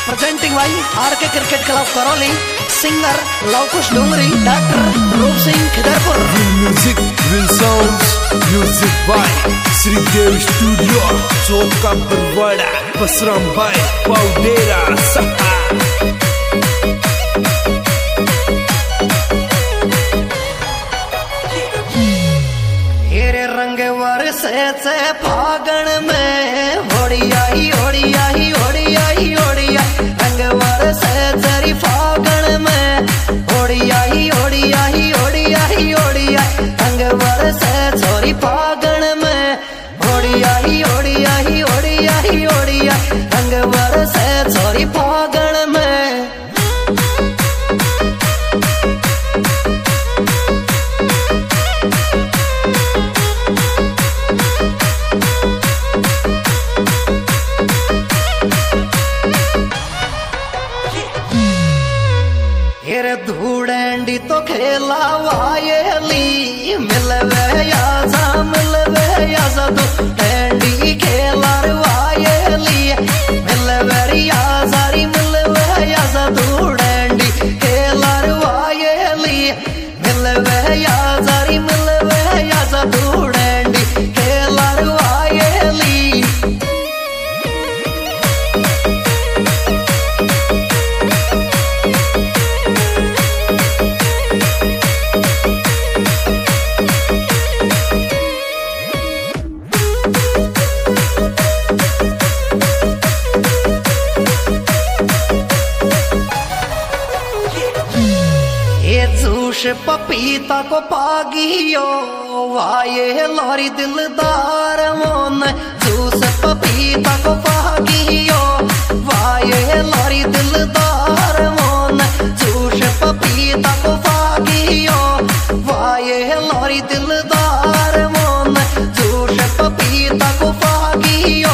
Presenting भाई RK cricket club Karauli, singer Lavkush Dongri, doctor Roop Singh Khidarpur. Music will sounds, music by Shridev studio, Chauka Barwara, Basram भाई पाउडेरा सहा। रंग वर्षे से फागण में होड़ियाई होड़ियाई होड़ियाई होड़िया, रंग वर्षे तेरी फागण में होड़ियाई होड़ियाई होड़ियाई होड़िया, रंग वर्षे छोरी फागण में होड़ियाई होड़ियाई होड़ियाई होड़िया, रंग वर्षे छोरी फागण में। धूड़ेंडी तो खेला वायली मिलवे या जा धूड़ेंडी खेला वायली मिलवे या जा धूड़ेंडी खेला वायली मिलवे या जा धूड़ेंडी खेला वायली। पपीता को पागियो वाये लोरी दिलदार मोन, जूस पपीता को पागियो वाये लोरी दिलदार मोन, जूस पपीता को पागियो वाये लोरी दिलदार मोन, जूस पपीता को पागियो।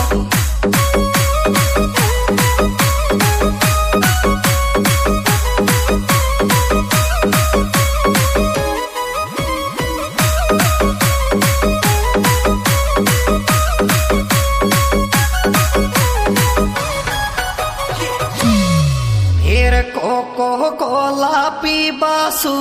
कोला पी बासु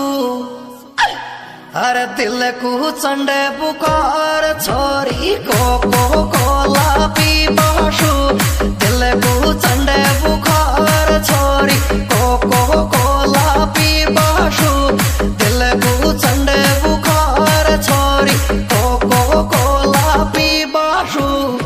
हर दिल को चंडे बुकार छोरी कोला पी बासु दिल को चंडे बुखार छोरी कोला पी बासु दिल को चंडे बुखार छोरी कोला पी बासु।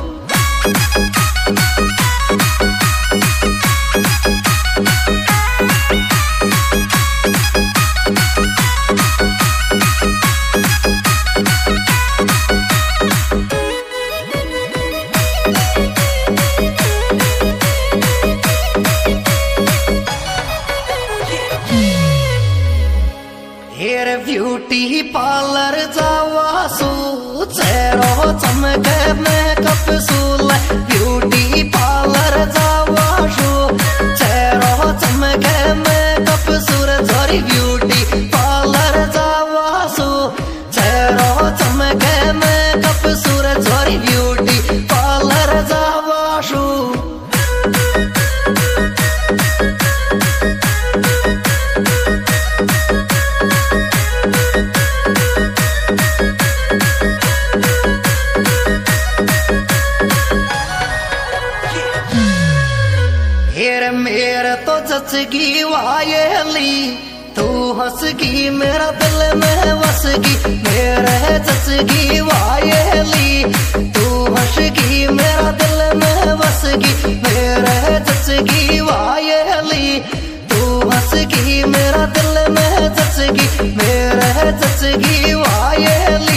ब्यूटी पार्लर जावासू चेहरो चमके मेकअप सूल, ब्यूटी पार्लर जावासू चेहरो चमके मेकअप सूर छोरी ब्यूटी पार्लर जावासू चेहरो चमके मेकअप सूर छोरी ब्यूटी पार्लर जावासू। मेरा तो जचगी वायली तू हंसगी मेरा दिल में वसगी, मेरे जचगी वायली तू हंसगी मेरा दिल में वसगी, मेरे जचगी वायली तू हंसगी मेरा दिल में जचगी, मेरे जचगी वायली।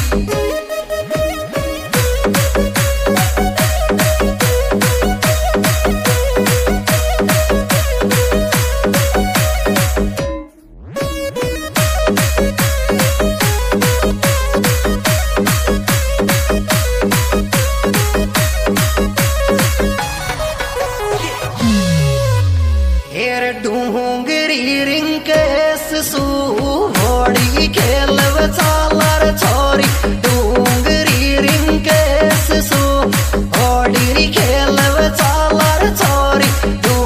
डूंगरी रिंकेस सू होड़ी खेलव चालर छोरी, डूंगरी रिंकेस सू होड़ी खेलव चालर छोरी।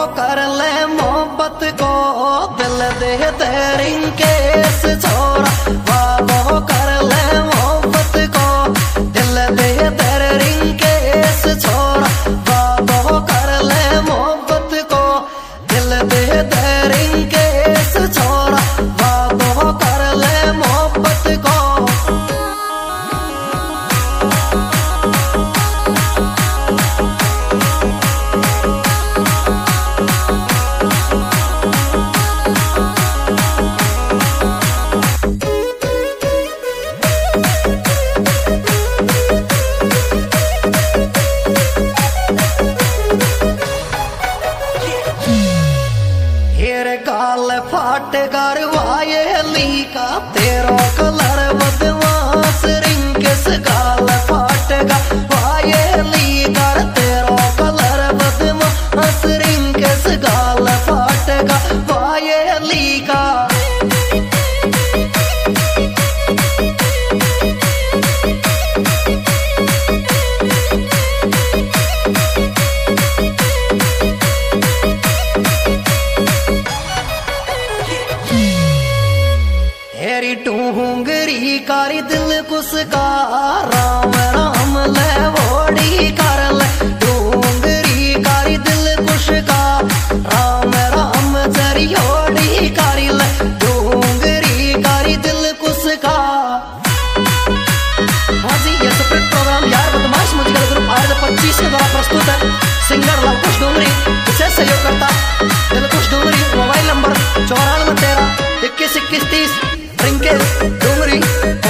कर ले मोहब्बत को दिल दे दे रिंकेस छोरा बाबो कर ले मोहब्बत को दिल दे दे रिंकेस छोरा बाबो कर ले मोहब्बत को दिल दे दे रिंकेस छोरा बाबो कर ले मोहब्बत को। गाल फाट गरवाए लीका तेरो कलर बदमाश रिंकेस गाल फाट गरवाए लीका तेरो कलर बदमाश रिंकेस गाल फाट गरवाए लीका। हेरी टूंगरी कारी दिल कुसका राम राम ले वोड़ी कर ले टूंगरी कारी दिल कुसका राम राम जरियोड़ी कारी ले टूंगरी कारी दिल कुसका। हाँ जी, ये स्प्रिट प्रोग्राम यार बदमाश म्यूजिकल ग्रुप RJ25 के द्वारा प्रस्तुत है। सिंगर लवकुश डोंगरी, विशेष सहयोगकर्ता दिलकुश डोंगरी। मोबाइल नंबर 94 13 21 21 30 रिंकेस डोंगरी।